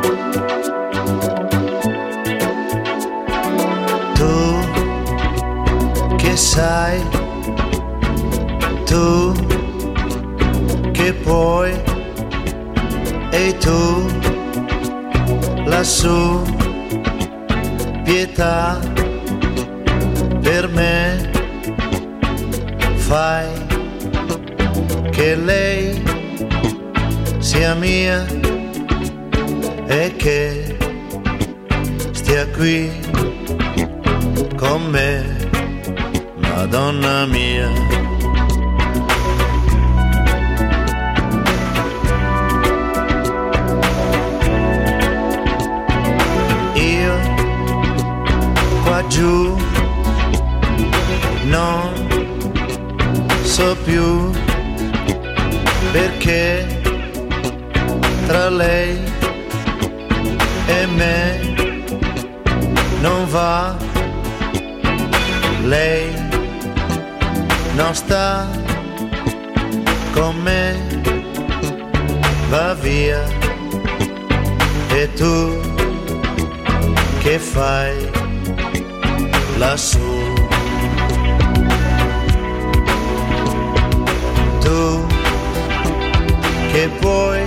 Tu che sai, tu che puoi, e tu lassù, pietà per me, fai che lei sia mia e che stia qui con me, Madonna mia. Io qua giù non so più perché tra lei e me non va, lei non sta con me, va via, e tu che fai lassù? Tu che puoi,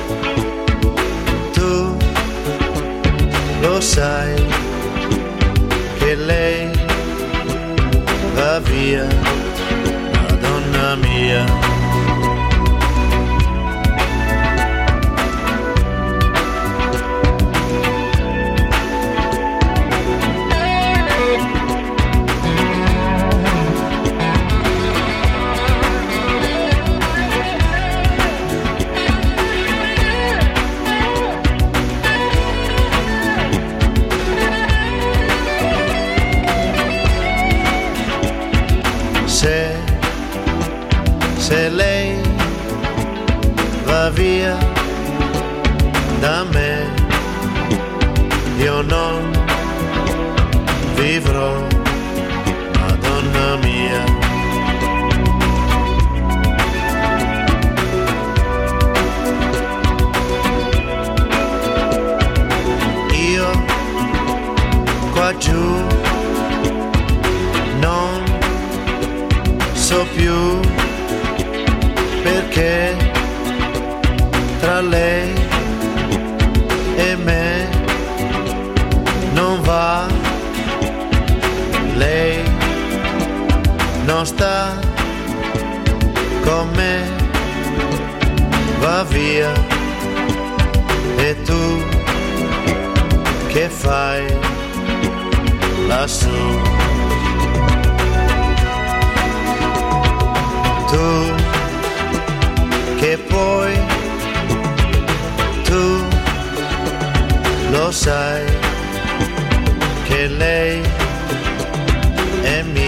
tu lo sai che lei va via, Madonna mia. Se lei va via da me, io non vivrò, Madonna mia. Io qua giù non so più perché tra lei e me non va, lei non sta con me, va via, e tu che fai lassù? Tu che puoi, tu lo sai che lei è mia.